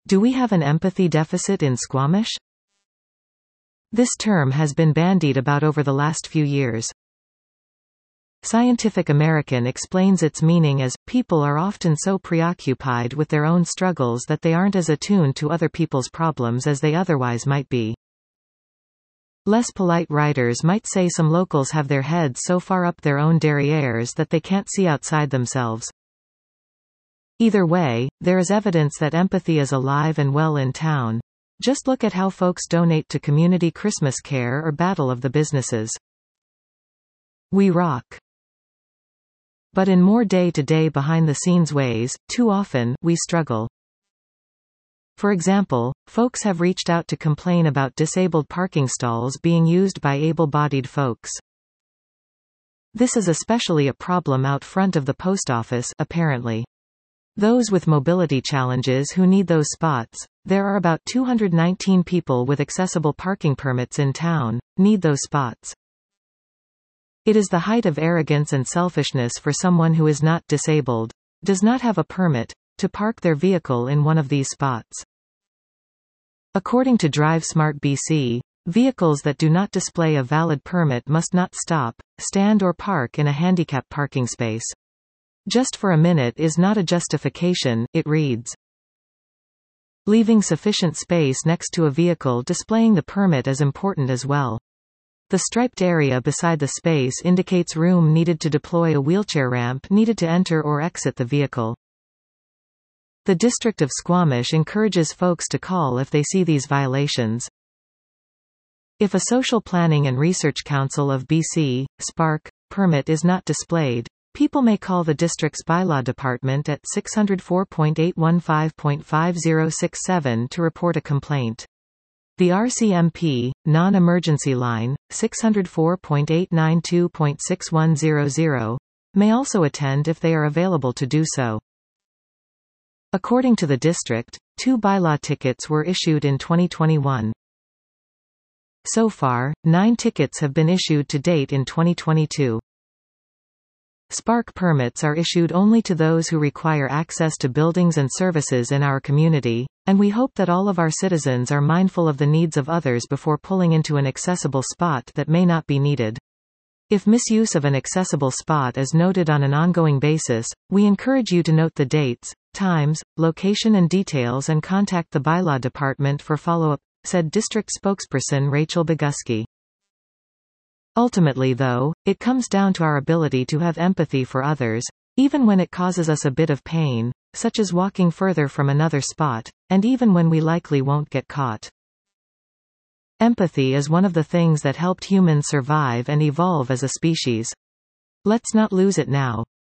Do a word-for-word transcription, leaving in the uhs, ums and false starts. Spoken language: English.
Do we have an empathy deficit in Squamish? This term has been bandied about over the last few years. Scientific American explains its meaning as, people are often so preoccupied with their own struggles that they aren't as attuned to other people's problems as they otherwise might be. Less polite writers might say some locals have their heads so far up their own derrieres that they can't see outside themselves. Either way, there is evidence that empathy is alive and well in town. Just look at how folks donate to community Christmas care or battle of the businesses. We rock. But in more day-to-day behind-the-scenes ways, too often, we struggle. For example, folks have reached out to complain about disabled parking stalls being used by able-bodied folks. This is especially a problem out front of the post office, apparently. Those with mobility challenges who need those spots, there are about two hundred nineteen people with accessible parking permits in town, need those spots. It is the height of arrogance and selfishness for someone who is not disabled, does not have a permit, to park their vehicle in one of these spots. According to DriveSmart B C, vehicles that do not display a valid permit must not stop, stand or park in a handicap parking space. Just for a minute is not a justification, it reads. Leaving sufficient space next to a vehicle displaying the permit is important as well. The striped area beside the space indicates room needed to deploy a wheelchair ramp needed to enter or exit the vehicle. The District of Squamish encourages folks to call if they see these violations. If a Social Planning and Research Council of B C, SPARC, permit is not displayed, people may call the district's bylaw department at six oh four, eight one five, five oh six seven to report a complaint. The R C M P, non-emergency line, six oh four, eight nine two, six one zero zero, may also attend if they are available to do so. According to the district, two bylaw tickets were issued in twenty twenty-one. So far, nine tickets have been issued to date in twenty twenty-two. SPARC permits are issued only to those who require access to buildings and services in our community, and we hope that all of our citizens are mindful of the needs of others before pulling into an accessible spot that may not be needed. If misuse of an accessible spot is noted on an ongoing basis, we encourage you to note the dates, times, location and details and contact the bylaw department for follow-up, said district spokesperson Rachel Boguski. Ultimately though, it comes down to our ability to have empathy for others, even when it causes us a bit of pain, such as walking further from another spot, and even when we likely won't get caught. Empathy is one of the things that helped humans survive and evolve as a species. Let's not lose it now.